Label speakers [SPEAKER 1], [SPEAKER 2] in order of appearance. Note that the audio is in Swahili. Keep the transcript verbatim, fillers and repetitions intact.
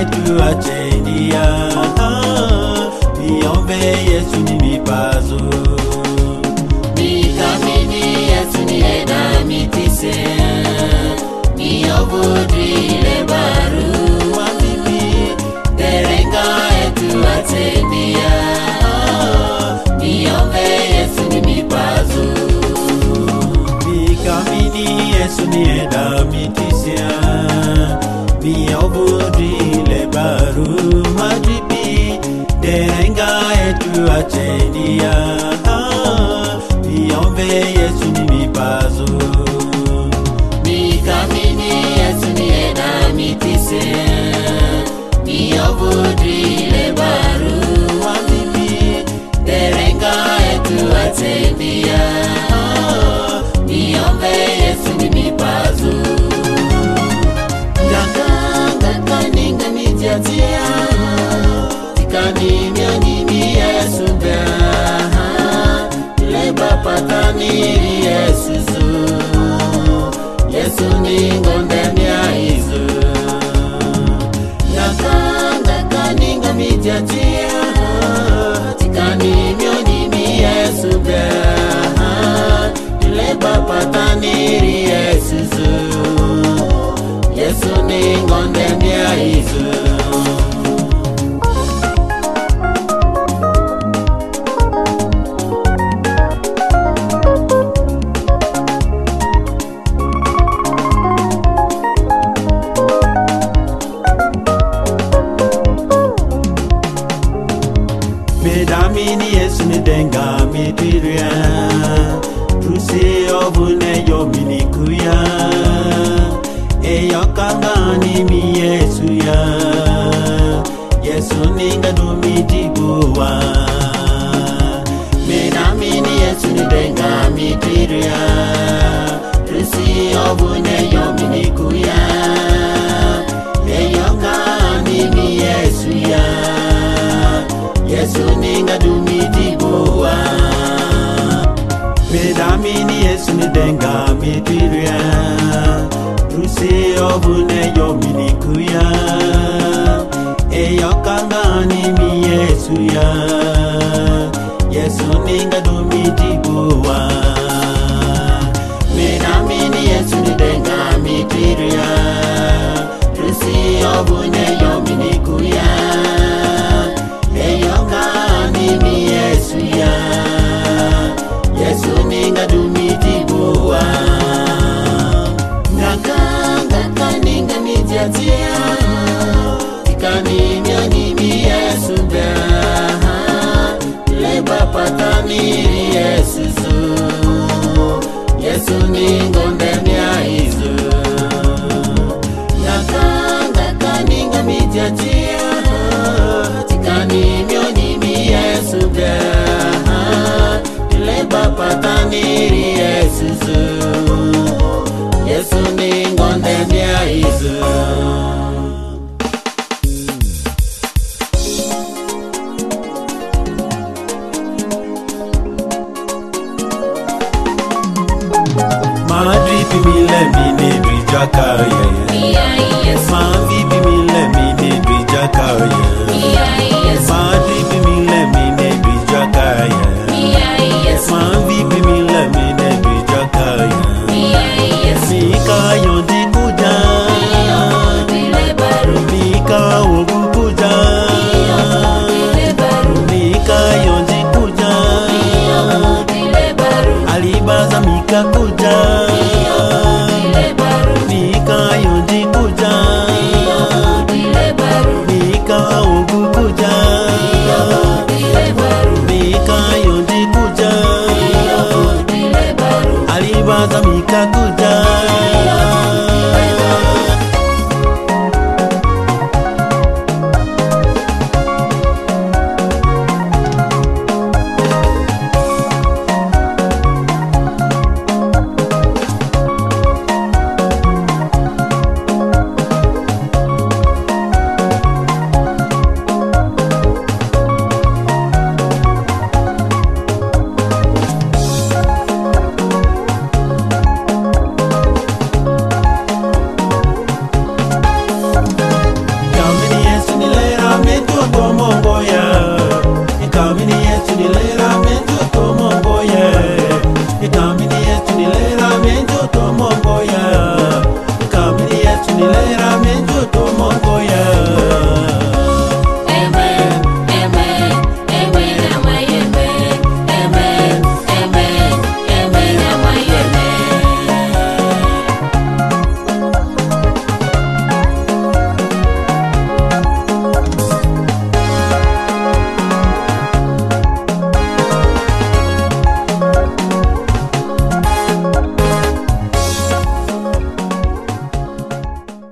[SPEAKER 1] yetu achendia, niombe Yesu ni mipazo.
[SPEAKER 2] Nikamini Yesu ni eda mitise, niobudile baru wabibi, derenga yetu achendia, niombe Yesu ni mipazo.
[SPEAKER 1] Nikamini Yesu ni eda mitise, niobudile baru wabibi, derenga yetu achendia, niombe Yesu ni mipazo.
[SPEAKER 2] Nikamini Yesu ni eda mitise, niobudile baru wabibi, derenga yetu achendia, niombe Yesu ni mipazo. Nganga kaninga mijatia, tikani nyani mi Yesu bea, leba patani Yesu zu, Yesu ni ngonde mia izu. Nganga kaninga mijatia, tikani nyani mi Yesu bea, leba patani Yesu zu, Yesu ni ngonde mia izu.
[SPEAKER 1] Medamini Yesu ni denga midiria, trusi obune yo minikuya, eyo kangani mi Yesu ya, Yesu ninga dumitibuwa. Medamini Yesu ni denga midiria, trusi obune yo minikuya, eyo kangani mi Yesu ya, Yesu ninga dumitibuwa. Medamini Yesu ni denga midiria, trusi obune yo minikuya, eyo kangani mi Yesu ya, Yesu ninga dumitibuwa. Medamini Yesu ni denga midiria, trusi obune yo minikuya, eyo kangani mi Yesu ya, Yesu ninga dumitibuwa. Nganga kaninga mijatia, tikani nyani mi Yesu bea, leba patani Yesu zu, Yesu ni ngonde mia izu. Nganga kaninga mijatia, tikani nyani mi Yesu bea, leba patani Yesu zu, Yesu ni ngonde mia izu. Madri bimile mine brijaka ye, Mavi bimile mine brijaka ye, Madri bimile mine brijaka ye, Mavi bimile mine brijaka ye, Sika yondi kuja, tomongoya ikamini yetu nilera menjo tomongoya ikamini yetu nilera menjo tomongoya ikamini yetu nilera